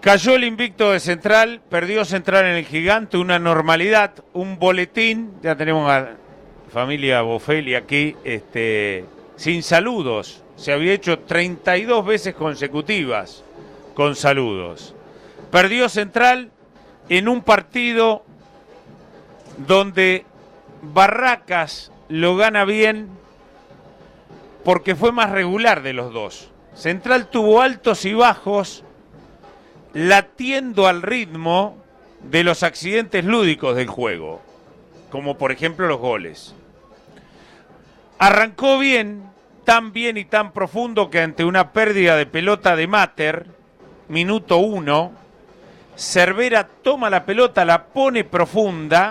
Cayó el invicto de Central, perdió Central en el Gigante, una normalidad, un boletín, ya tenemos a familia Bofelli aquí, sin saludos, se había hecho 32 veces consecutivas con saludos. Perdió Central en un partido donde Barracas lo gana bien porque fue más regular de los dos. Central tuvo altos y bajos, latiendo al ritmo de los accidentes lúdicos del juego, como por ejemplo los goles. Arrancó bien y tan profundo que ante una pérdida de pelota de Mater, minuto 1, Cervera toma la pelota, la pone profunda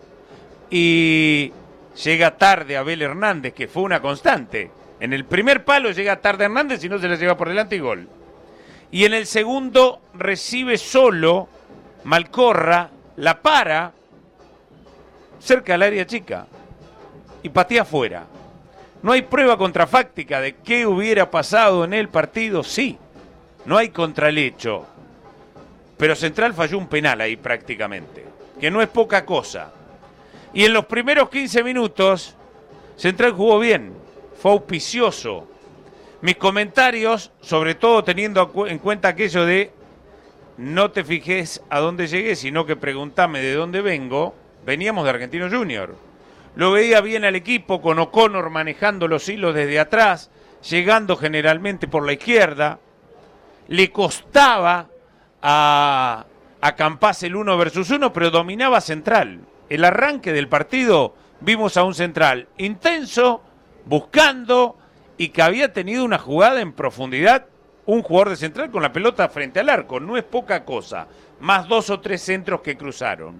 y llega tarde Abel Hernández, que fue una constante. En el primer palo llega tarde Hernández y no se la lleva por delante y gol. Y en el segundo recibe solo Malcorra, la para cerca del área chica y patea afuera. ¿No hay prueba contrafáctica de qué hubiera pasado en el partido? Sí, no hay contralecho. Pero Central falló un penal ahí prácticamente, que no es poca cosa. Y en los primeros 15 minutos, Central jugó bien, fue auspicioso. Mis comentarios, sobre todo teniendo en cuenta aquello de no te fijes a dónde llegué, sino que preguntame de dónde vengo, veníamos de Argentinos Juniors. Lo veía bien al equipo, con O'Connor manejando los hilos desde atrás, llegando generalmente por la izquierda. Le costaba a Campás el 1 versus 1, pero dominaba Central. El arranque del partido vimos a un Central intenso, buscando, y que había tenido una jugada en profundidad, un jugador de Central con la pelota frente al arco, no es poca cosa, más 2 o 3 centros que cruzaron.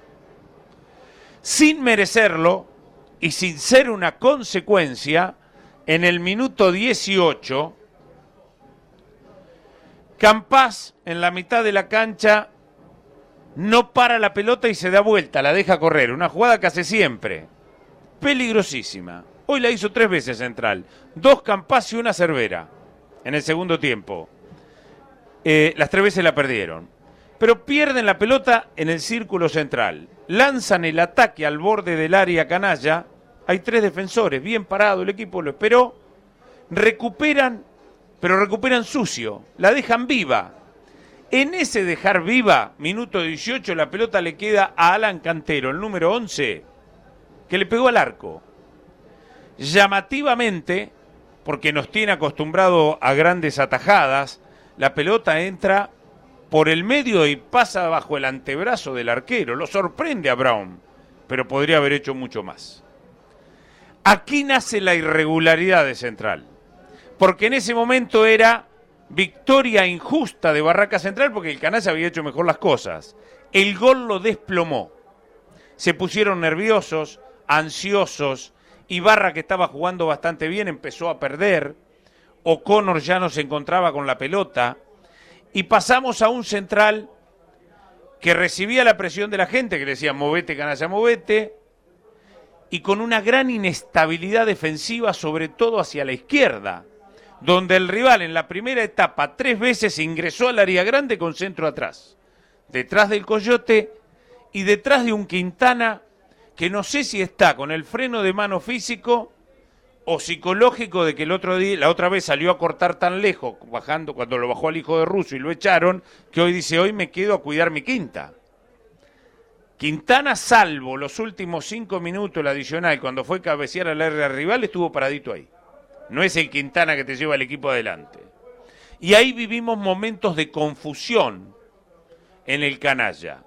Sin merecerlo y sin ser una consecuencia, en el minuto 18, Campás en la mitad de la cancha no para la pelota y se da vuelta, la deja correr, una jugada que hace siempre, peligrosísima. Hoy la hizo 3 veces Central, 2 Campás y 1 Cervera en el segundo tiempo. Las 3 veces la perdieron. Pero pierden la pelota en el círculo central. Lanzan el ataque al borde del área canalla. Hay 3 defensores, bien parado, el equipo lo esperó. Recuperan, pero recuperan sucio. La dejan viva. En ese dejar viva, minuto 18, la pelota le queda a Alan Cantero, el número 11, que le pegó al arco. Llamativamente, porque nos tiene acostumbrado a grandes atajadas, la pelota entra por el medio y pasa bajo el antebrazo del arquero. Lo sorprende a Brown, pero podría haber hecho mucho más. Aquí nace la irregularidad de Central, porque en ese momento era victoria injusta de Barracas Central porque el Canalla había hecho mejor las cosas. El gol lo desplomó. Se pusieron nerviosos, ansiosos. Ibarra, que estaba jugando bastante bien, empezó a perder. O'Connor ya no se encontraba con la pelota. Y pasamos a un Central que recibía la presión de la gente, que le decía, movete, canalla, movete. Y con una gran inestabilidad defensiva, sobre todo hacia la izquierda, donde el rival en la primera etapa 3 veces ingresó al área grande con centro atrás. Detrás del Coyote y detrás de un Quintana que no sé si está con el freno de mano físico o psicológico de que la otra vez salió a cortar tan lejos, bajando cuando lo bajó al hijo de Russo y lo echaron, que hoy dice, hoy me quedo a cuidar mi quinta. Quintana, salvo los últimos 5 minutos, el adicional, cuando fue a cabecear al área rival, estuvo paradito ahí. No es el Quintana que te lleva el equipo adelante. Y ahí vivimos momentos de confusión en el Canalla.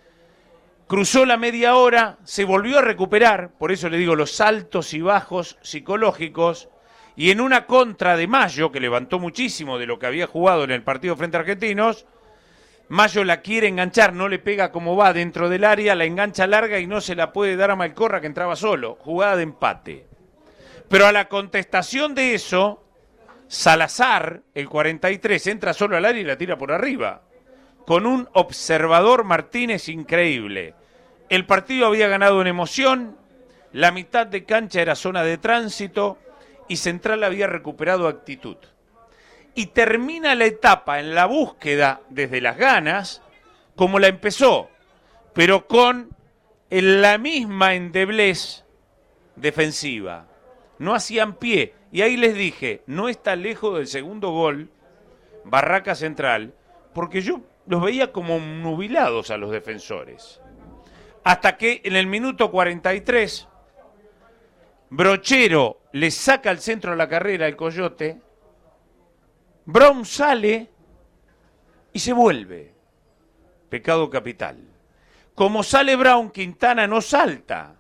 Cruzó la media hora, se volvió a recuperar, por eso le digo los altos y bajos psicológicos, y en una contra de Mayo, que levantó muchísimo de lo que había jugado en el partido frente a Argentinos, Mayo la quiere enganchar, no le pega como va dentro del área, la engancha larga y no se la puede dar a Malcorra, que entraba solo, jugada de empate. Pero a la contestación de eso, Salazar, el 43, entra solo al área y la tira por arriba, con un observador Martínez increíble. El partido había ganado en emoción, la mitad de cancha era zona de tránsito y Central había recuperado actitud. y termina la etapa en la búsqueda desde las ganas como la empezó, pero con la misma endeblez defensiva. No hacían pie. Y ahí les dije, no está lejos del segundo gol Barraca Central, porque yo los veía como nubilados a los defensores. Hasta que en el minuto 43, Brochero le saca al centro de la carrera al Coyote, Brown sale y se vuelve. Pecado capital. Como sale Brown, Quintana no salta.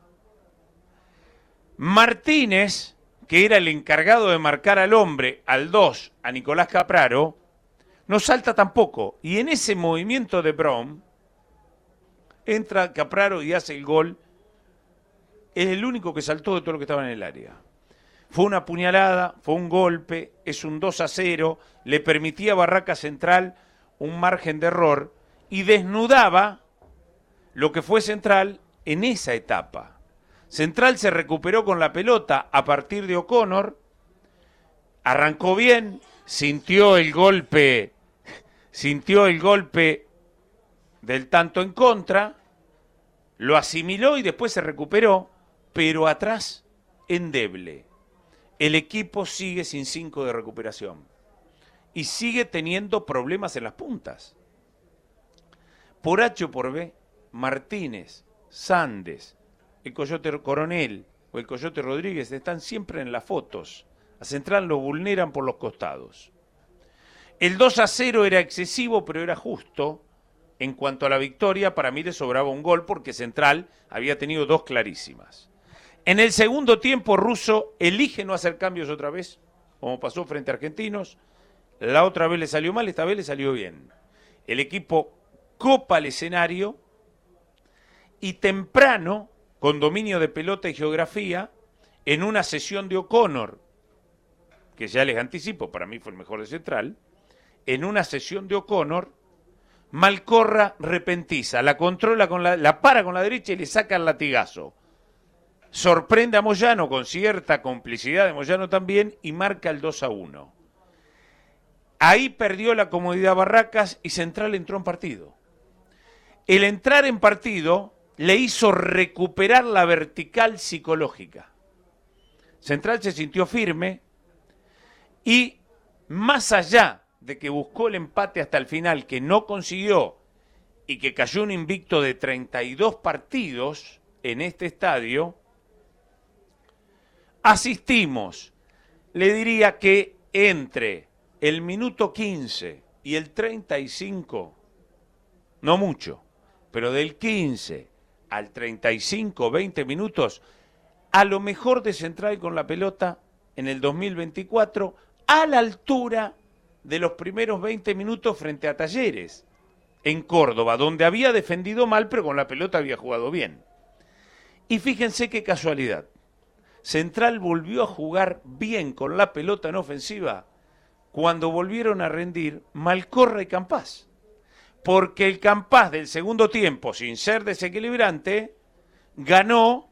Martínez, que era el encargado de marcar al hombre, al 2, a Nicolás Capraro, no salta tampoco. Y en ese movimiento de Brown, entra Capraro y hace el gol. Es el único que saltó de todo lo que estaba en el área. Fue una puñalada, fue un golpe, es un 2-0, le permitía a Barraca Central un margen de error y desnudaba lo que fue Central en esa etapa. Central se recuperó con la pelota a partir de O'Connor, arrancó bien, sintió el golpe del tanto en contra, lo asimiló y después se recuperó, pero atrás endeble. El equipo sigue sin 5 de recuperación y sigue teniendo problemas en las puntas. Por H o por B, Martínez, Sandes, el Coyote Coronel o el Coyote Rodríguez están siempre en las fotos. A Central lo vulneran por los costados. El 2-0 era excesivo, pero era justo. En cuanto a la victoria, para mí le sobraba un gol porque Central había tenido 2 clarísimas. En el segundo tiempo, Russo elige no hacer cambios otra vez, como pasó frente a Argentinos. La otra vez le salió mal, esta vez le salió bien. El equipo copa el escenario y temprano, con dominio de pelota y geografía, en una sesión de O'Connor, que ya les anticipo, para mí fue el mejor de Central, en una sesión de O'Connor, Malcorra repentiza, la controla la para con la derecha y le saca el latigazo. Sorprende a Moyano con cierta complicidad de Moyano también y marca el 2-1. Ahí perdió la comodidad Barracas y Central entró en partido. El entrar en partido le hizo recuperar la vertical psicológica. Central se sintió firme y más allá de que buscó el empate hasta el final, que no consiguió y que cayó un invicto de 32 partidos en este estadio, asistimos, le diría que entre el minuto 15 y el 35, no mucho, pero del 15 al 35, 20 minutos, a lo mejor de Central con la pelota en el 2024, a la altura de los primeros 20 minutos frente a Talleres, en Córdoba, donde había defendido mal, pero con la pelota había jugado bien. Y fíjense qué casualidad. Central volvió a jugar bien con la pelota en ofensiva cuando volvieron a rendir Malcorra y Campás. Porque el Campás del segundo tiempo, sin ser desequilibrante, ganó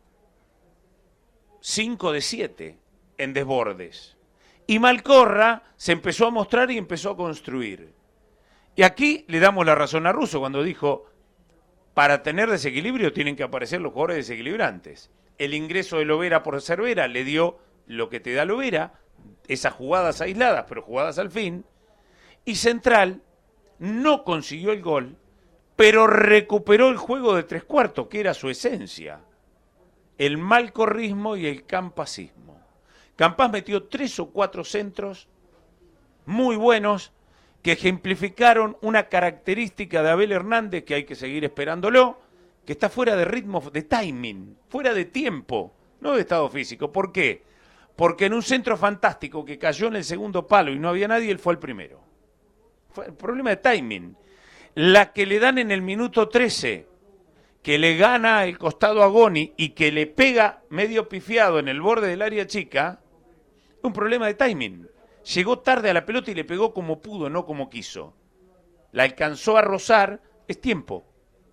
5 de 7 en desbordes. Y Malcorra se empezó a mostrar y empezó a construir. Y aquí le damos la razón a Russo cuando dijo, para tener desequilibrio tienen que aparecer los jugadores desequilibrantes. El ingreso de Lovera por Cervera le dio lo que te da Lovera, esas jugadas aisladas, pero jugadas al fin. Y Central no consiguió el gol, pero recuperó el juego de 3/4, que era su esencia. El malcorrismo y el campasismo. Campás metió 3 o 4 centros muy buenos que ejemplificaron una característica de Abel Hernández que hay que seguir esperándolo, que está fuera de ritmo, de timing, fuera de tiempo, no de estado físico. ¿Por qué? Porque en un centro fantástico que cayó en el segundo palo y no había nadie, él fue el primero. Fue el problema de timing. La que le dan en el minuto 13, que le gana el costado a Goni y que le pega medio pifiado en el borde del área chica, un problema de timing. Llegó tarde a la pelota y le pegó como pudo, no como quiso. La alcanzó a rozar, es tiempo.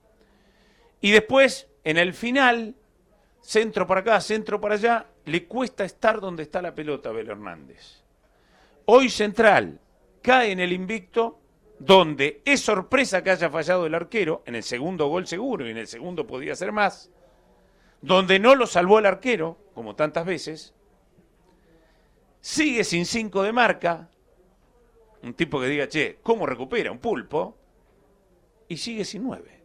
Y después, en el final, centro para acá, centro para allá, le cuesta estar donde está la pelota a Abel Hernández. Hoy Central, cae en el invicto, donde es sorpresa que haya fallado el arquero, en el segundo gol seguro, y en el segundo podía ser más, donde no lo salvó el arquero, como tantas veces, sigue sin 5 de marca, un tipo que diga, che, ¿cómo recupera un pulpo? Y sigue sin 9.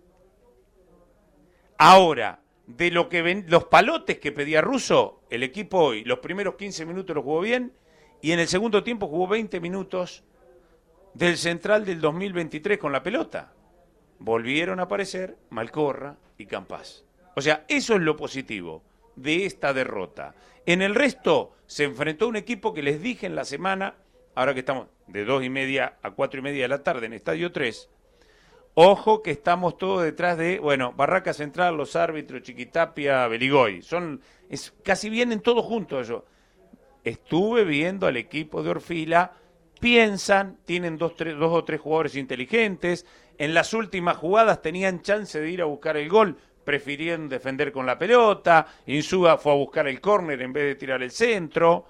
Ahora, de lo que ven, los palotes que pedía Russo, el equipo hoy, los primeros 15 minutos lo jugó bien, y en el segundo tiempo jugó 20 minutos del central del 2023 con la pelota. Volvieron a aparecer Malcorra y Campás. O sea, eso es lo positivo de esta derrota. En el resto se enfrentó un equipo que les dije en la semana, ahora que estamos de 2:30 a 4:30 de la tarde en Estadio 3, ojo que estamos todos detrás de, bueno, Barraca Central, los árbitros, Chiquitapia, Beligoy. Casi vienen todos juntos ellos. Estuve viendo al equipo de Orfila, piensan, tienen dos o tres jugadores inteligentes, en las últimas jugadas tenían chance de ir a buscar el gol, prefirieron defender con la pelota, Insúa fue a buscar el córner en vez de tirar el centro.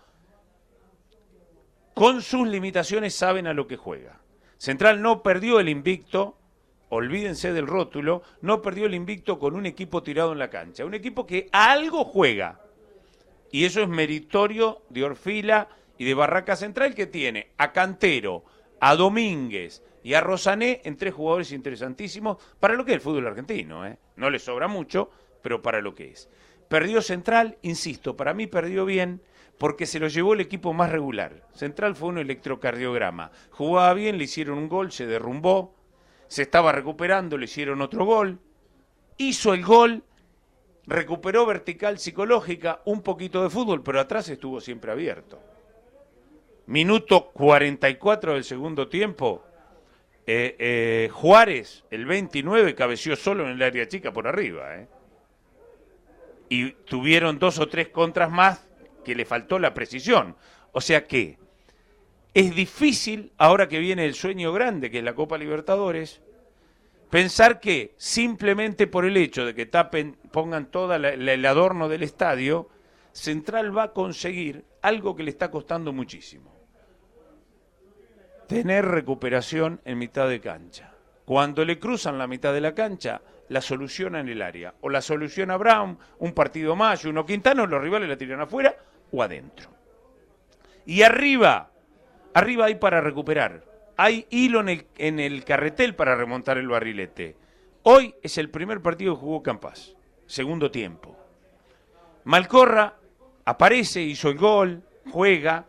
Con sus limitaciones saben a lo que juega. Central no perdió el invicto, olvídense del rótulo, no perdió el invicto con un equipo tirado en la cancha, un equipo que a algo juega. Y eso es meritorio de Orfila y de Barraca Central, que tiene a Cantero, a Domínguez y a Rosané en 3 jugadores interesantísimos para lo que es el fútbol argentino. No le sobra mucho, pero para lo que es. Perdió Central, insisto, para mí perdió bien porque se lo llevó el equipo más regular. Central fue un electrocardiograma. Jugaba bien, le hicieron un gol, se derrumbó, se estaba recuperando, le hicieron otro gol, hizo el gol, recuperó vertical psicológica, un poquito de fútbol, pero atrás estuvo siempre abierto. Minuto 44 del segundo tiempo, Juárez, el 29, cabeció solo en el área chica por arriba. Y tuvieron 2 o 3 contras más que le faltó la precisión. O sea que es difícil, ahora que viene el sueño grande, que es la Copa Libertadores, pensar que simplemente por el hecho de que pongan todo el adorno del estadio, Central va a conseguir algo que le está costando muchísimo. Tener recuperación en mitad de cancha. Cuando le cruzan la mitad de la cancha, la soluciona en el área. O la soluciona Brown, un partido más, uno Quintano, los rivales la tiran afuera o adentro. Y arriba hay para recuperar. Hay hilo en el carretel para remontar el barrilete. Hoy es el primer partido que jugó Campás, segundo tiempo. Malcorra aparece, hizo el gol, juega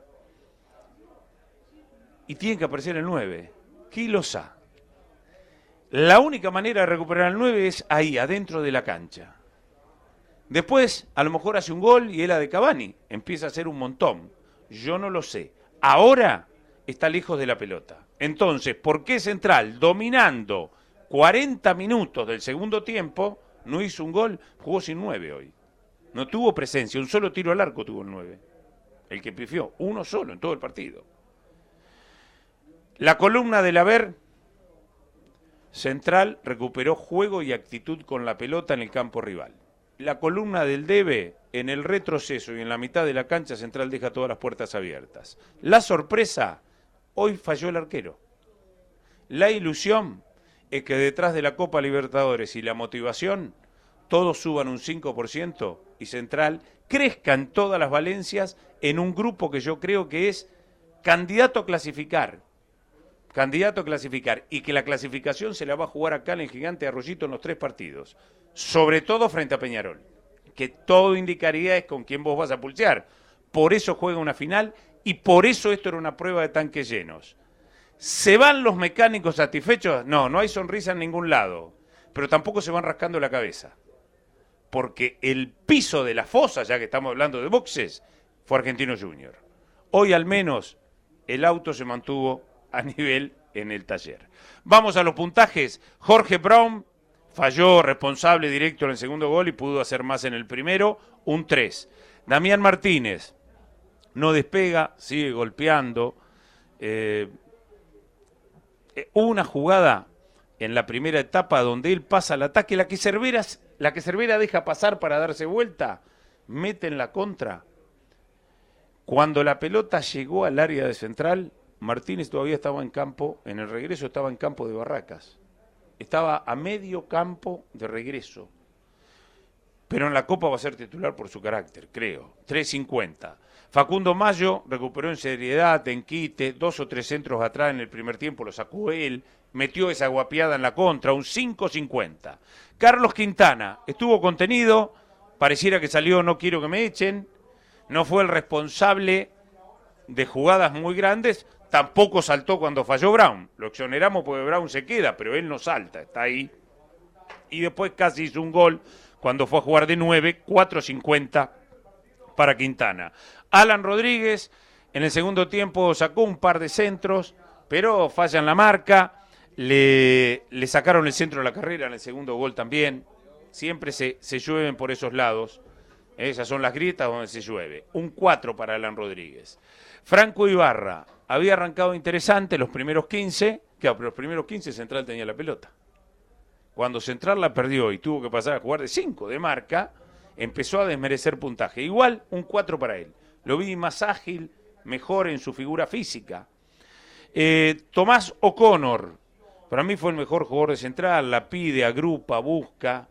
y tiene que aparecer el 9. Quilosá. La única manera de recuperar el 9 es ahí, adentro de la cancha. Después, a lo mejor hace un gol y es la de Cavani. Empieza a hacer un montón. Yo no lo sé. Ahora está lejos de la pelota. Entonces, ¿por qué Central, dominando 40 minutos del segundo tiempo, no hizo un gol? Jugó sin 9 hoy. No tuvo presencia, un solo tiro al arco tuvo el 9. El que pifió, uno solo en todo el partido. La columna del haber, Central recuperó juego y actitud con la pelota en el campo rival. La columna del debe, en el retroceso y en la mitad de la cancha, Central deja todas las puertas abiertas. La sorpresa, hoy falló el arquero. La ilusión es que detrás de la Copa Libertadores y la motivación, todos suban un 5% y Central crezca en todas las valencias en un grupo que yo creo que es candidato a clasificar, y que la clasificación se la va a jugar acá en el Gigante Arroyito en los 3 partidos, sobre todo frente a Peñarol, que todo indicaría es con quién vos vas a pulsear. Por eso juega una final y por eso esto era una prueba de tanques llenos. ¿Se van los mecánicos satisfechos? No, no hay sonrisa en ningún lado, pero tampoco se van rascando la cabeza, porque el piso de la fosa, ya que estamos hablando de boxes, fue Argentino Junior. Hoy al menos el auto se mantuvo a nivel en el taller. Vamos a los puntajes. Jorge Brown falló, responsable directo en el segundo gol y pudo hacer más en el primero, un 3. Damián Martínez no despega, sigue golpeando. Hubo una jugada en la primera etapa donde él pasa al ataque, la que Cervera deja pasar para darse vuelta, mete en la contra. Cuando la pelota llegó al área de Central, Martínez todavía estaba en campo, en el regreso estaba en campo de Barracas. Estaba a medio campo de regreso. Pero en la Copa va a ser titular por su carácter, creo. 3.50. Facundo Mayo recuperó en seriedad, en quite, 2 o 3 centros atrás en el primer tiempo, lo sacó él, metió esa guapiada en la contra, un 5.50. Carlos Quintana estuvo contenido, pareciera que salió no quiero que me echen, no fue el responsable de jugadas muy grandes, tampoco saltó cuando falló Brown. Lo exoneramos porque Brown se queda, pero él no salta, está ahí. Y después casi hizo un gol cuando fue a jugar de 9, 4.50 para Quintana. Alan Rodríguez en el segundo tiempo sacó un par de centros, pero falla en la marca. Le sacaron el centro de la carrera en el segundo gol también. Siempre se llueven por esos lados. Esas son las grietas donde se llueve. Un 4 para Alan Rodríguez. Franco Ibarra había arrancado interesante los primeros 15. Claro, pero los primeros 15 Central tenía la pelota. Cuando Central la perdió y tuvo que pasar a jugar de 5 de marca, empezó a desmerecer puntaje. Igual un 4 para él. Lo vi más ágil, mejor en su figura física. Tomás O'Connor, para mí fue el mejor jugador de Central, la pide, agrupa, busca,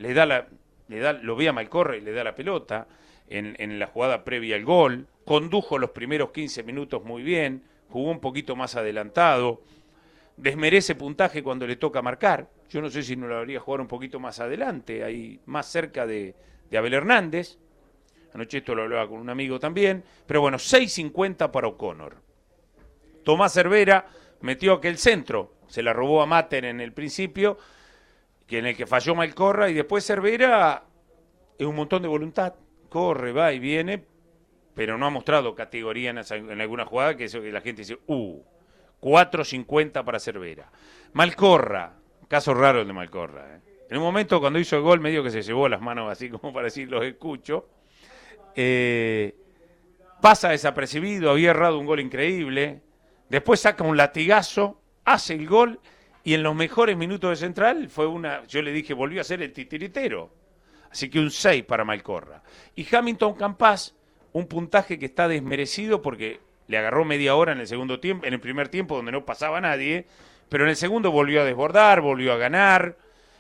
lo ve a Malcorra y le da la pelota en la jugada previa al gol, condujo los primeros 15 minutos muy bien, jugó un poquito más adelantado, desmerece puntaje cuando le toca marcar, yo no sé si no lo habría jugado un poquito más adelante, ahí más cerca de Abel Hernández, anoche esto lo hablaba con un amigo también, pero bueno, 6.50 para O'Connor. Tomás Cervera metió aquel centro, se la robó a Mater en el principio, que en el que falló Malcorra, y después Cervera es un montón de voluntad, corre, va y viene, pero no ha mostrado categoría en alguna jugada, que eso que la gente dice, 4.50 para Cervera. Malcorra, caso raro el de Malcorra. En un momento cuando hizo el gol medio que se llevó las manos así como para decir los escucho. Pasa desapercibido, había errado un gol increíble, después saca un latigazo, hace el gol y en los mejores minutos de Central yo le dije, volvió a ser el titiritero. Así que un 6 para Malcorra. Y Hamilton Campas, un puntaje que está desmerecido porque le agarró media hora en el primer tiempo donde no pasaba nadie, pero en el segundo volvió a desbordar, volvió a ganar,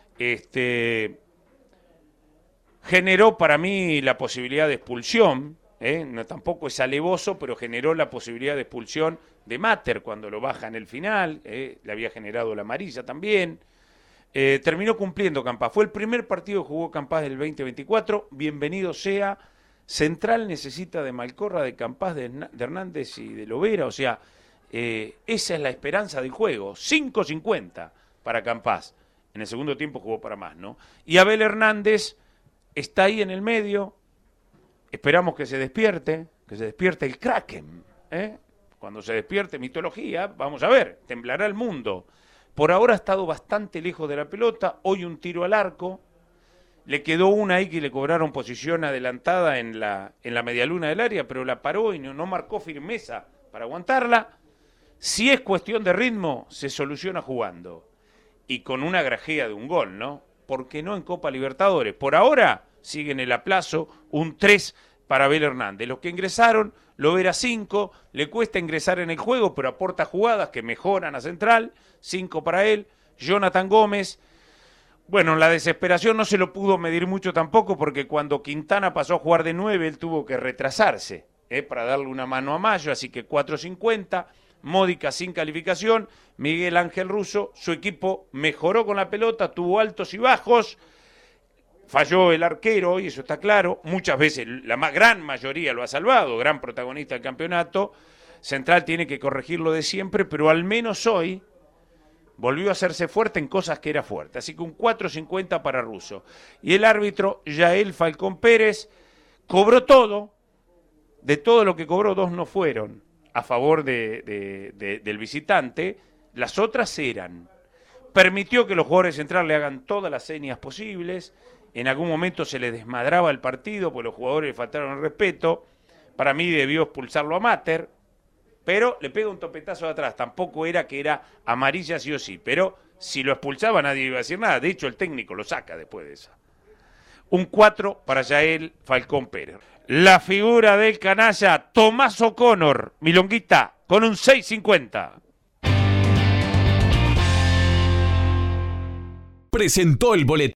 generó para mí la posibilidad de expulsión, no, tampoco es alevoso, pero generó la posibilidad de expulsión de Mater cuando lo baja en el final, le había generado la amarilla también. Terminó cumpliendo Campas, fue el primer partido que jugó Campas del 2024, bienvenido sea. Central necesita de Malcorra, de Campas, de Hernández y de Lovera, o sea, esa es la esperanza del juego, 5.50 para Campas. En el segundo tiempo jugó para más, ¿no? Y Abel Hernández está ahí en el medio, esperamos que se despierte el Kraken, Cuando se despierte mitología, vamos a ver, temblará el mundo. Por ahora ha estado bastante lejos de la pelota, hoy un tiro al arco, le quedó una ahí que le cobraron posición adelantada en la medialuna del área, pero la paró y no marcó firmeza para aguantarla. Si es cuestión de ritmo, se soluciona jugando. Y con una grajea de un gol, ¿no? ¿Por qué no en Copa Libertadores? Por ahora sigue en el aplazo un 3 para Abel Hernández. Los que ingresaron, Lovera 5, le cuesta ingresar en el juego, pero aporta jugadas que mejoran a Central, 5 para él. Jonathan Gómez, bueno, la desesperación no se lo pudo medir mucho tampoco, porque cuando Quintana pasó a jugar de 9, él tuvo que retrasarse, para darle una mano a Mayo, así que 4.50, módica sin calificación. Miguel Ángel Russo, su equipo mejoró con la pelota, tuvo altos y bajos, falló el arquero, y eso está claro, muchas veces la gran mayoría lo ha salvado, gran protagonista del campeonato. Central tiene que corregirlo de siempre, pero al menos hoy volvió a hacerse fuerte en cosas que era fuerte, así que un 4.50 para Russo. Y el árbitro, Yael Falcón Pérez, cobró todo, de todo lo que cobró, 2 no fueron a favor del visitante, las otras eran, permitió que los jugadores de Central le hagan todas las señas posibles, en algún momento se les desmadraba el partido, porque los jugadores le faltaron el respeto, para mí debió expulsarlo a Mater, pero le pega un topetazo de atrás, tampoco era que era amarilla sí o sí, pero si lo expulsaba nadie iba a decir nada, de hecho el técnico lo saca después de esa. Un 4 para Yael Falcón Pérez. la figura del canalla Tomás O'Connor, milonguista, con un 6.50. Presentó el boletín.